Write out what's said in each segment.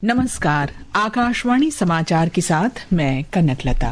नमस्कार, आकाशवाणी समाचार के साथ मैं कनकलता।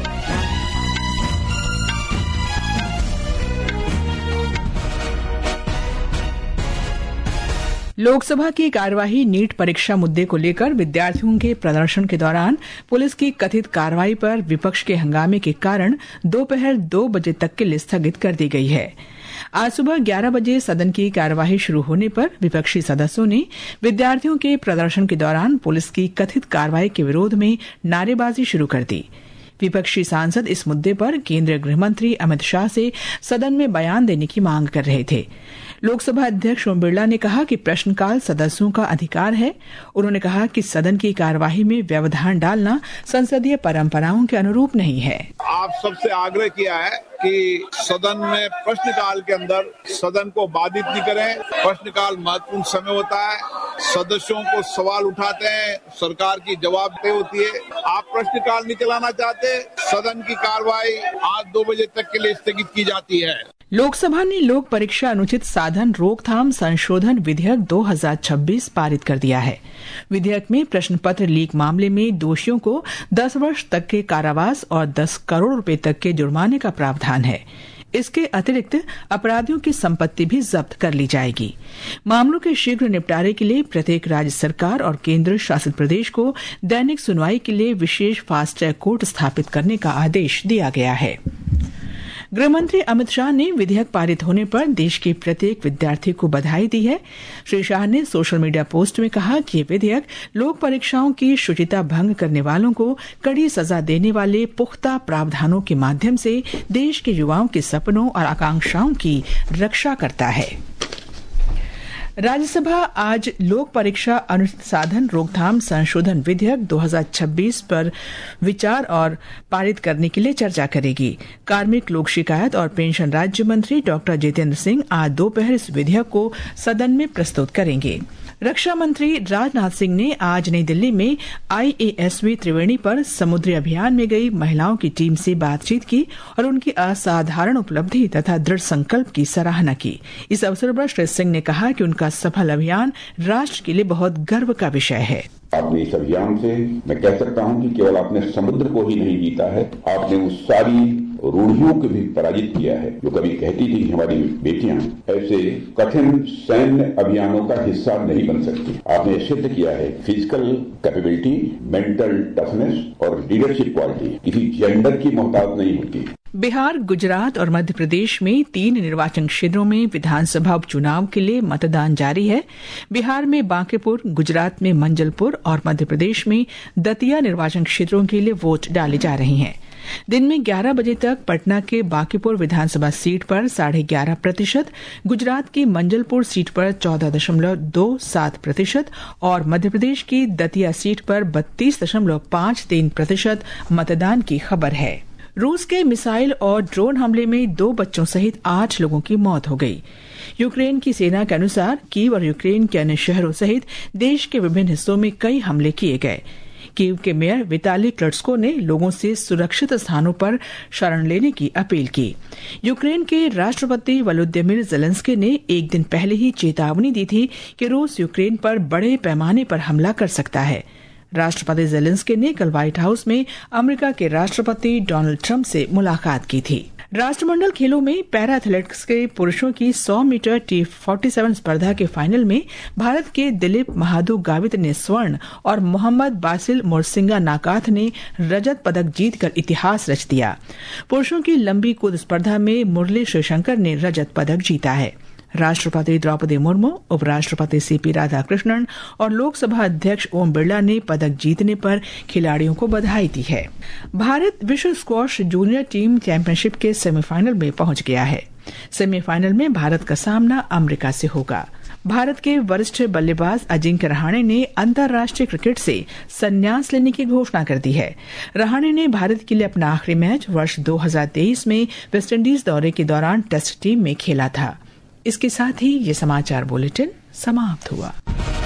लोकसभा की कार्यवाही नीट परीक्षा मुद्दे को लेकर विद्यार्थियों के प्रदर्शन के दौरान पुलिस की कथित कार्रवाई पर विपक्ष के हंगामे के कारण दोपहर 2 बजे तक के लिए स्थगित कर दी गई है। आज सुबह 11 बजे सदन की कार्यवाही शुरू होने पर विपक्षी सदस्यों ने विद्यार्थियों के प्रदर्शन के दौरान पुलिस की कथित कार्रवाई के विरोध में नारेबाजी शुरू कर दी। विपक्षी सांसद इस मुद्दे पर केंद्रीय गृह मंत्री अमित शाह से सदन में बयान देने की मांग कर रहे थे। लोकसभा अध्यक्ष ओम बिरला ने कहा कि प्रश्नकाल सदस्यों का अधिकार है। उन्होंने कहा कि सदन की कार्यवाही में व्यवधान डालना संसदीय परंपराओं के अनुरूप नहीं है। आप सबसे आग्रह किया है कि सदन में प्रश्नकाल के अंदर सदन को बाधित नहीं करें। प्रश्नकाल महत्वपूर्ण समय होता है, सदस्यों को सवाल उठाते हैं, सरकार की जवाबदेही होती है। आप प्रश्नकाल नहीं चलाना चाहते, सदन की कार्रवाई आज 2 बजे तक के लिए स्थगित की जाती है। लोकसभा ने लोक परीक्षा अनुचित साधन रोकथाम संशोधन विधेयक 2026 पारित कर दिया है। विधेयक में प्रश्न पत्र लीक मामले में दोषियों को 10 वर्ष तक के कारावास और 10 करोड़ रुपए तक के जुर्माने का प्रावधान है। इसके अतिरिक्त अपराधियों की संपत्ति भी जब्त कर ली जाएगी। मामलों के शीघ्र निपटारे के लिए प्रत्येक राज्य सरकार और केंद्र शासित प्रदेश को दैनिक सुनवाई के लिए विशेष फास्ट ट्रैक कोर्ट स्थापित करने का आदेश दिया गया है। गृहमंत्री अमित शाह ने विधेयक पारित होने पर देश के प्रत्येक विद्यार्थी को बधाई दी है। श्री शाह ने सोशल मीडिया पोस्ट में कहा कि ये विधेयक लोक परीक्षाओं की शुचिता भंग करने वालों को कड़ी सजा देने वाले पुख्ता प्रावधानों के माध्यम से देश के युवाओं के सपनों और आकांक्षाओं की रक्षा करता है। राज्यसभा आज लोक परीक्षा अनुचित साधन रोकथाम संशोधन विधेयक 2026 पर विचार और पारित करने के लिए चर्चा करेगी। कार्मिक, लोक शिकायत और पेंशन राज्य मंत्री डॉक्टर जितेंद्र सिंह आज दोपहर इस विधेयक को सदन में प्रस्तुत करेंगे। रक्षा मंत्री राजनाथ सिंह ने आज नई दिल्ली में IASV त्रिवेणी पर समुद्री अभियान में गई महिलाओं की टीम से बातचीत की और उनकी असाधारण उपलब्धि तथा दृढ़ संकल्प की सराहना की। इस अवसर पर श्री सिंह ने कहा कि उनका सफल अभियान राष्ट्र के लिए बहुत गर्व का विषय है। आपने इस अभियान से मैं कह सकता हूं कि केवल आपने समुद्र को ही नहीं जीता है, आपने उस सारी रूढ़ियों को भी पराजित किया है जो कभी कहती थी हमारी बेटियां ऐसे कठिन सैन्य अभियानों का हिस्सा नहीं बन सकती। आपने सिद्ध किया है फिजिकल कैपेबिलिटी, मेंटल टफनेस और लीडरशिप क्वालिटी किसी जेंडर की मोहताज नहीं होती। बिहार, गुजरात और मध्य प्रदेश में 3 निर्वाचन क्षेत्रों में विधानसभा उपचुनाव के लिए मतदान जारी है। बिहार में बांकीपुर, गुजरात में मंजलपुर और मध्य प्रदेश में दतिया निर्वाचन क्षेत्रों के लिए वोट डाले जा रहे हैं। दिन में 11 बजे तक पटना के बांकीपुर विधानसभा सीट पर 11.5%, गुजरात की मंजलपुर सीट पर 14.27% और मध्य प्रदेश की दतिया सीट पर 32.53% मतदान की खबर है। रूस के मिसाइल और ड्रोन हमले में 2 बच्चों सहित 8 लोगों की मौत हो गई। यूक्रेन की सेना के अनुसार कीव और यूक्रेन के अन्य शहरों सहित देश के विभिन्न हिस्सों में कई हमले किए गए। कीव के मेयर विताली क्लट्स्को ने लोगों से सुरक्षित स्थानों पर शरण लेने की अपील की। यूक्रेन के राष्ट्रपति वोलोदिमीर ज़ेलेंस्की ने एक दिन पहले ही चेतावनी दी थी कि रूस यूक्रेन पर बड़े पैमाने पर हमला कर सकता है। राष्ट्रपति ज़ेलेंस्की ने कल व्हाइट हाउस में अमेरिका के राष्ट्रपति डोनाल्ड ट्रंप से मुलाकात की थी। राष्ट्रमंडल खेलों में पैरा एथलेटिक्स के पुरुषों की 100 मीटर T47 स्पर्धा के फाइनल में भारत के दिलीप महादू गावित ने स्वर्ण और मोहम्मद बासिल मोरसिंगा नाकाथ ने रजत पदक जीतकर इतिहास रच दिया। पुरुषों की लंबी कूद स्पर्धा में मुरली श्रीशंकर ने रजत पदक जीता है। राष्ट्रपति द्रौपदी मुर्मू, उपराष्ट्रपति CP राधाकृष्णन और लोकसभा अध्यक्ष ओम बिरला ने पदक जीतने पर खिलाड़ियों को बधाई दी है। भारत विश्व स्क्वॉश जूनियर टीम चैंपियनशिप के सेमीफाइनल में पहुंच गया है। सेमीफाइनल में भारत का सामना अमेरिका से होगा। भारत के वरिष्ठ बल्लेबाज अजिंक्य रहाणे ने अंतर्राष्ट्रीय क्रिकेट से संन्यास लेने की घोषणा कर दी है। रहाणे ने भारत के लिए अपना आखिरी मैच वर्ष 2023 में वेस्टइंडीज दौरे के दौरान टेस्ट टीम में खेला था। इसके साथ ही ये समाचार बुलेटिन समाप्त हुआ।